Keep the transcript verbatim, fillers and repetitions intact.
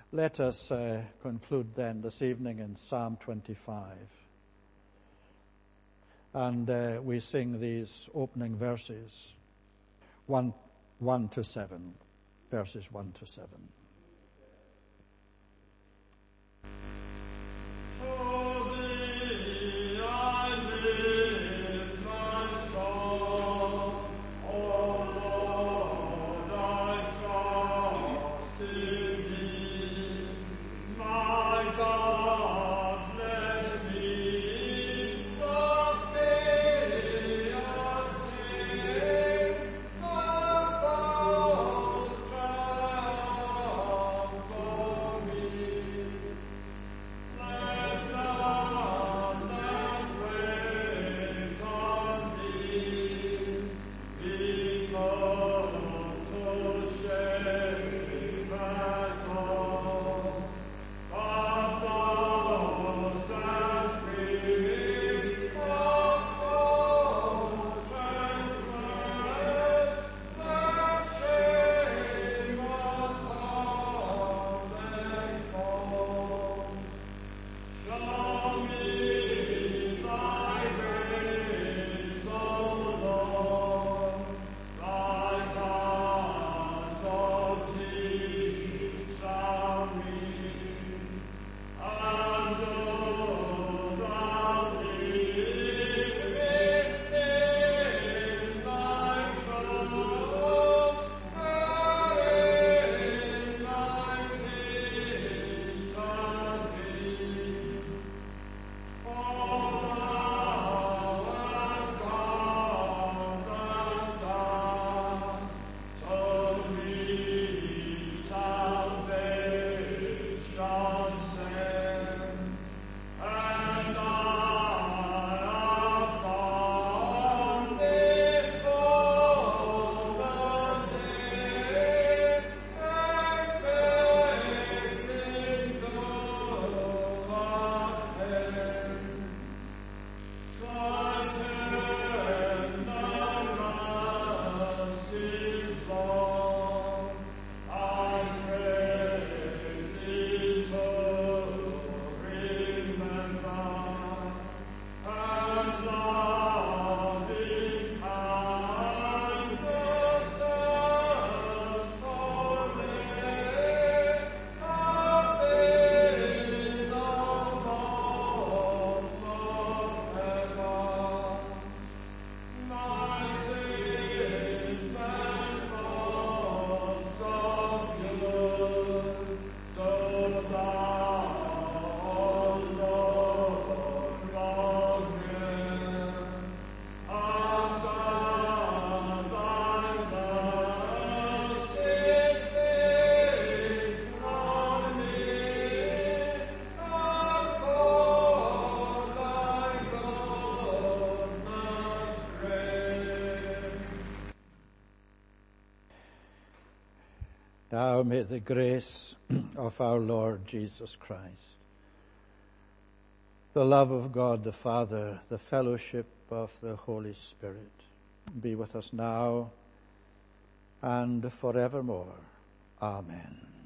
Let us uh, conclude then this evening in Psalm twenty-five. And uh, we sing these opening verses, one, one to seven, verses one to seven. Now may the grace of our Lord Jesus Christ, the love of God the Father, the fellowship of the Holy Spirit be with us now and forevermore. Amen.